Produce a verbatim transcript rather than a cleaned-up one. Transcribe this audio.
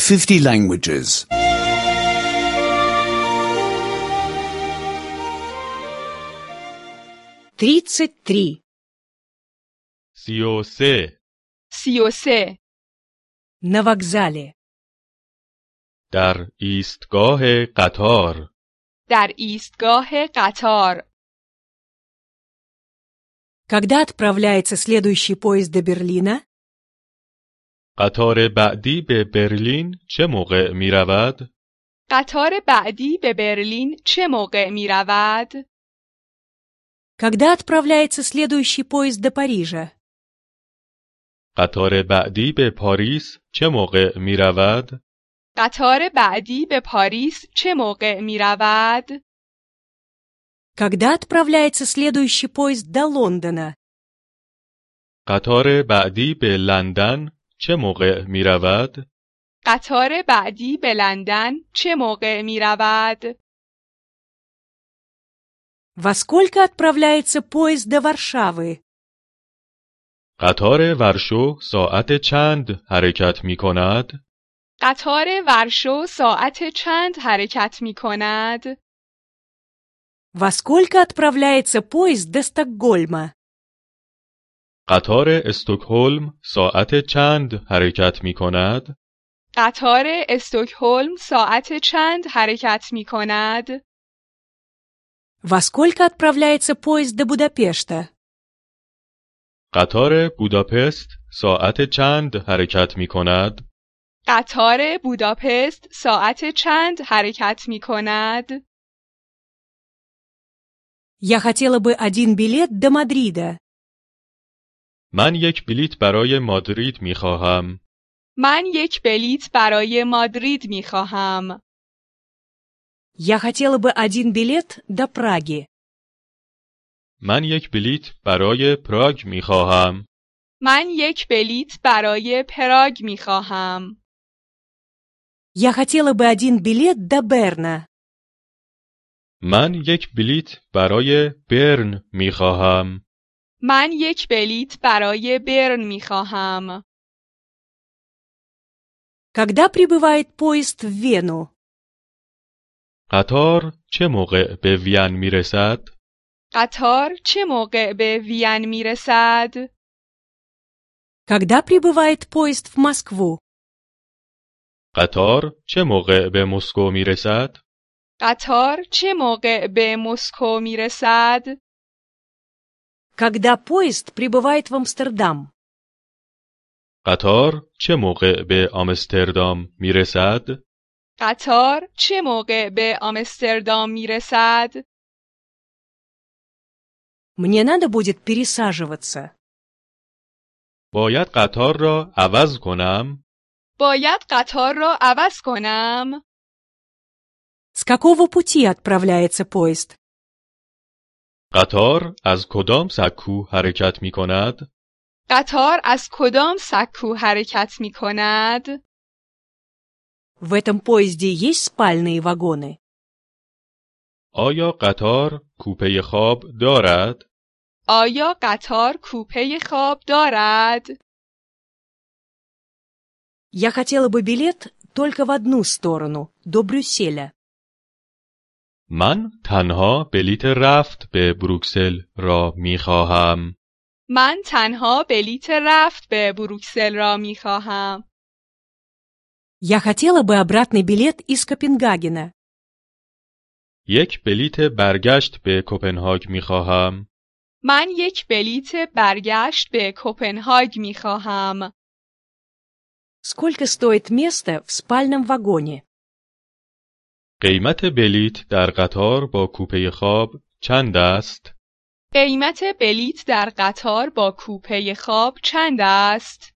fifty languages. тридцать три. سی و سه. سی و سه. На вокзале. در ایستگاه قطار. در ایستگاه قطار. Когда отправляется следующий поезд до Берлина? قطار بعدی به برلین چه موقع می رود؟ قطار بعدی به برلین چه موقع می رود؟ Когда отправляется следующий поезд до Парижа? قطار بعدی به پاریس چه موقع می رود؟ قطار بعدی به پاریس چه موقع می رود؟ Когда отправляется следующий поезд до Лондона? قطار بعدی به لندن چه موقع می رود؟ قطار بعدی به لندن چه موقع می رود؟ Во сколько отправляется поезд до Варшавы? قطار ورشو ساعت چند حرکت می کند؟ قطار ورشو ساعت چند حرکت می کند؟ Во сколько отправляется поезд до Стокгольма? قطار استکهلم ساعت چند حرکت می کند؟ قطار استکهلم ساعت چند حرکت می کند؟ Во сколько отправляется поезд до Будапешта? قطار بوداپست ساعت چند حرکت می کند؟ قطار بوداپست ساعت چند حرکت می کند؟ Я хотела бы один билет до Мадрида. من یک بلیت برای مادرید می خواهم. من یک بلیت برای مادرید می خواهم. Я хотела бы один билет до Праги. من یک بلیت برای پراگ می خواهم. من یک بلیت برای پراگ می خواهم. Я хотела бы один билет до Берна. من یک بلیت برای برن می خواهم. من یک بلیت برای برن می خواهم. Когда прибывает поезд в Вену? قطار چه موقع به وین می رسد؟ قطار چه موقع به وین می رسد؟ Когда прибывает поезд в Москву? قطار چه موقع به مسکو می رسد؟ قطار چه موقع به مسکو می رسد؟ Когда поезд прибывает в Амстердам? قطار چه موقع به آمستردام می رسد؟ قطار چه موقع به آمستردام می رسد؟ Мне надо будет пересаживаться. باید قطار را عوض کنم؟ باید قطار را عوض کنم؟ С какого пути отправляется поезд? قطار از کدام سکو حرکت می کند؟ قطار از کدام سکو حرکت می کند؟ В этом поезде есть спальные вагоны? آیا قطار کوپه خواب دارد؟ آیا قطار کوپه خواب دارد؟ Я хотела бы билет только в одну сторону, до Брюсселя. من تنها بلیت رفت به بروکسل را می خواهم. من تنها بلیت رفت به بروکسل را می خواهم. Я хотела бы обратный билет из Копенгагена. یک بلیت برگشت به کپنهاگ می خواهم. من یک بلیت برگشت به کپنهاگ می خواهم. Сколько стоит место в спальном вагоне? قیمت بلیت در قطار با کوپه خواب چند است؟ قیمت بلیت در قطار با کوپه خواب چند است؟